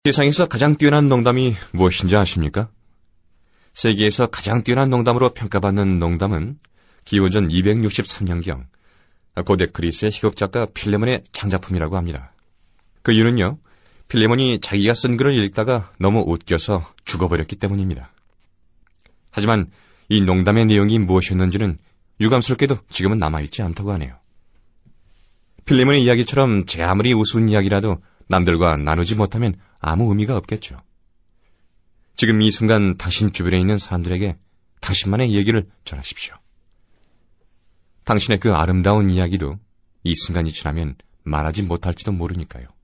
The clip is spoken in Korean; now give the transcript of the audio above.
세상에서 가장 뛰어난 농담이 무엇인지 아십니까? 세계에서 가장 뛰어난 농담으로 평가받는 농담은 기원전 263년경 고대 그리스의 희극작가 필레몬의 창작품이라고 합니다. 그 이유는요, 필레몬이 자기가 쓴 글을 읽다가 너무 웃겨서 죽어버렸기 때문입니다. 하지만 이 농담의 내용이 무엇이었는지는 유감스럽게도 지금은 남아있지 않다고 하네요. 필레몬의 이야기처럼 제 아무리 우스운 이야기라도 남들과 나누지 못하면 아무 의미가 없겠죠. 지금 이 순간 당신 주변에 있는 사람들에게 당신만의 얘기를 전하십시오. 당신의 그 아름다운 이야기도 이 순간이 지나면 말하지 못할지도 모르니까요.